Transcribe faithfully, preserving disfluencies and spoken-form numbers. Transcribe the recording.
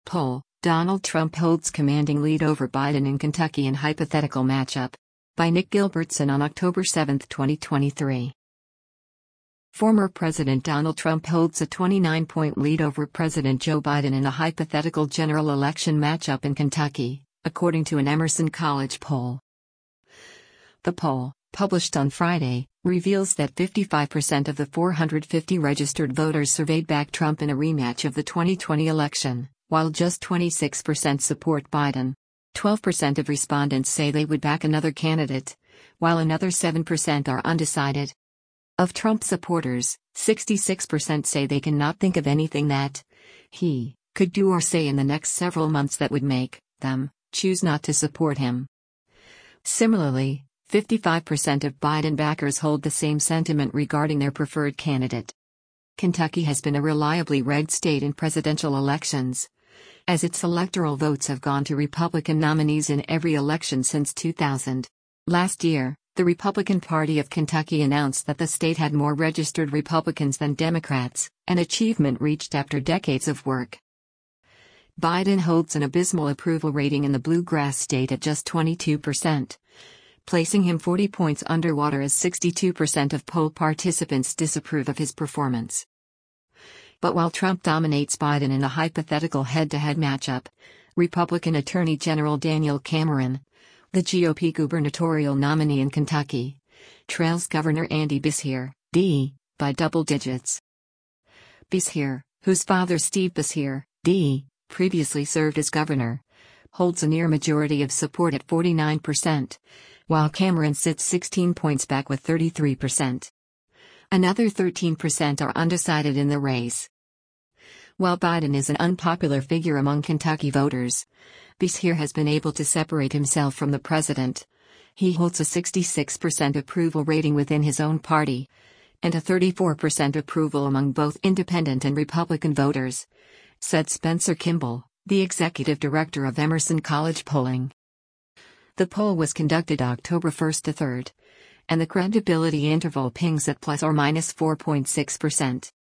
Poll: Donald Trump holds commanding lead over Biden in Kentucky in hypothetical matchup. By Nick Gilbertson on October seventh, twenty twenty-three. Former President Donald Trump holds a twenty-nine point lead over President Joe Biden in a hypothetical general election matchup in Kentucky, according to an Emerson College poll. The poll, published on Friday, reveals that fifty-five percent of the four hundred fifty registered voters surveyed back Trump in a rematch of the twenty twenty election, while just twenty-six percent support Biden. twelve percent of respondents say they would back another candidate, while another seven percent are undecided. Of Trump supporters, sixty-six percent say they cannot think of anything that he could do or say in the next several months that would make them choose not to support him. Similarly, fifty-five percent of Biden backers hold the same sentiment regarding their preferred candidate. Kentucky has been a reliably red state in presidential elections, as its electoral votes have gone to Republican nominees in every election since two thousand. Last year, the Republican Party of Kentucky announced that the state had more registered Republicans than Democrats, an achievement reached after decades of work. Biden holds an abysmal approval rating in the bluegrass state at just twenty-two percent. Placing him forty points underwater as sixty-two percent of poll participants disapprove of his performance. But while Trump dominates Biden in a hypothetical head-to-head matchup, Republican Attorney General Daniel Cameron, the G O P gubernatorial nominee in Kentucky, trails Governor Andy Beshear, D, by double digits. Beshear, whose father Steve Beshear, D, previously served as governor, holds a near majority of support at forty-nine percent, while Cameron sits sixteen points back with thirty-three percent. Another thirteen percent are undecided in the race. While Biden is an unpopular figure among Kentucky voters, Beshear has been able to separate himself from the president. He holds a sixty-six percent approval rating within his own party, and a thirty-four percent approval among both independent and Republican voters, said Spencer Kimball, the executive director of Emerson College Polling. The poll was conducted October first to third, and the credibility interval pings at plus or minus four point six percent.